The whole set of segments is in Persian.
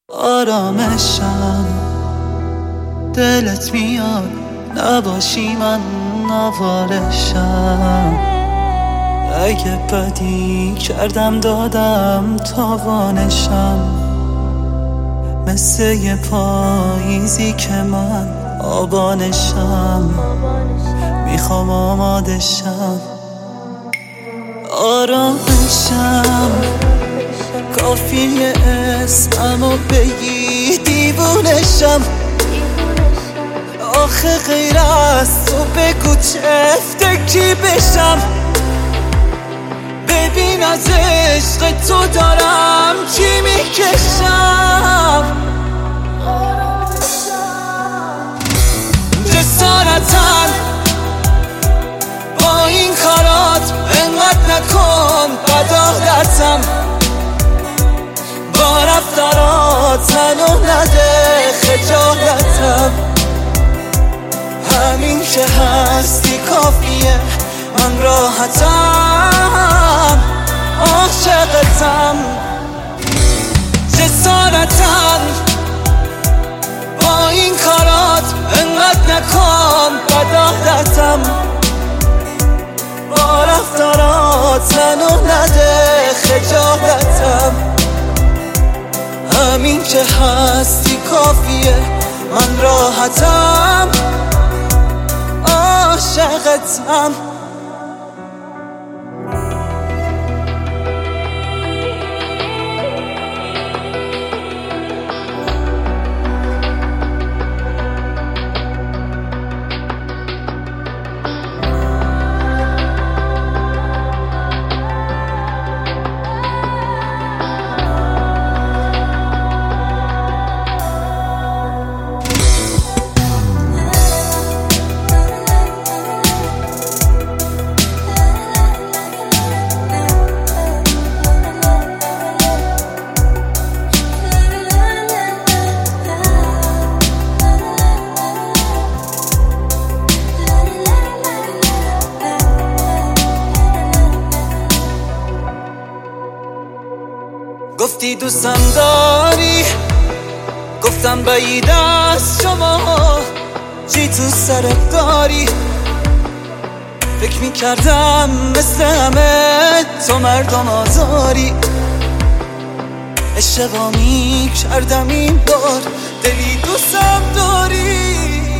آرامشم دلت میاد نباشی من نوارشم. اگه بدی کردم دادم تاوانشم، مثل یه پاییزی که من آبانشم، میخوام آمادشم. آرامشم کافیه اسممو بگی دیوونشم. آخه غیر از تو بگو چه فکری بشم. ببین از عشق تو دارم چی میکشم. جسارتن با این کارات انقدر نکن بد عادتم. با رفتارات منو نده خجالتم. همین که هستی کافیه من راحتم، عاشقتم. جسارتن با این کارات انقدر نکن بد عادتم. با رفتارات منو نده خجالتم. همین که هستی کافیه من راحتم، عاشقتم. گفتی دوستم داری، گفتم بعید از شما چی تو سرت داری. فکر میکردم مثل همه تو مردم آزاری. اشتباه میکردم این بار دلی دوستم داری.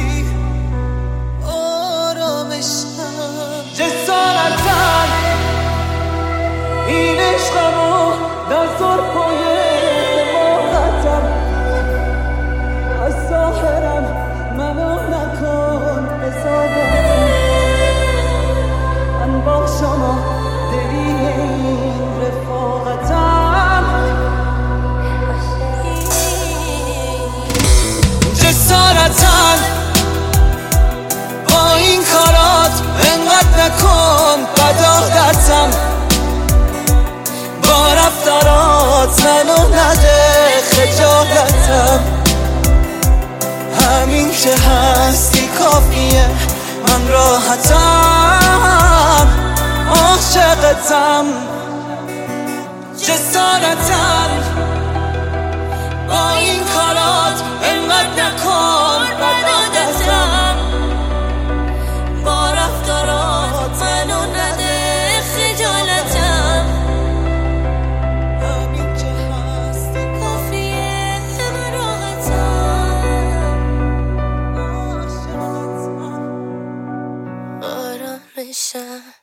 آرامشم جسارتم این عشقمو در سرپای حماقتم. از ظاهرم منو نکن قضاوتم. من با شما دلی این رفاقتم. جسارتن با این کارات انقدر نکن بد عادتم. با رفتارات منو نده خجالتم. همین که هستی کافیه من راحتم، عاشقتم. جسارتم با این کارات انقدر نکن بد عادتم. با رفتارات منو نده خجالتم. آرامشم